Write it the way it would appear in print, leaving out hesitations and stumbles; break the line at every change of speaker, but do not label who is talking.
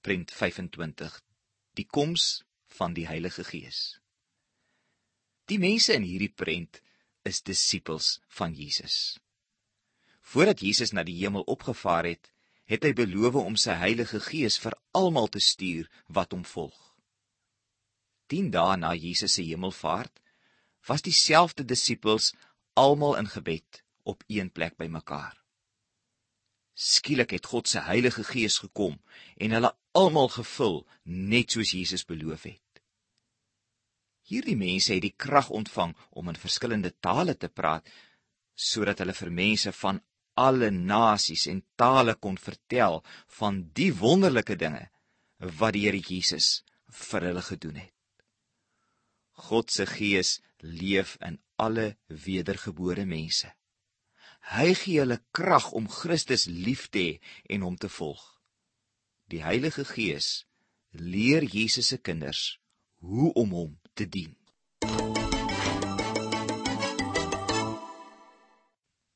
prent 25, die koms van die Heilige Gees. Die mense in hierdie prent is disippels van Jesus. Voordat Jesus na die hemel opgevaar het, het hy beloof om sy Heilige Gees vir almal te stuur wat hom volg. 10 dae na Jesus se hemelvaart, was dieselfde disippels almal in gebed op een plek bymekaar. Skielik het God se Heilige Gees gekom en hulle almal gevul, net soos Jesus beloof het. Hierdie mense het die krag ontvang om in verskillende tale te praat, sodat hulle vir mense van alle nasies en tale kon vertel van die wonderlike dinge wat die Here Jesus vir hulle gedoen het. God se Gees leef in alle wedergebore mense. Hy gee hulle krag om Christus lief te hê en hom te volg. Die Heilige Gees leer Jesus se kinders hoe om hom te dien.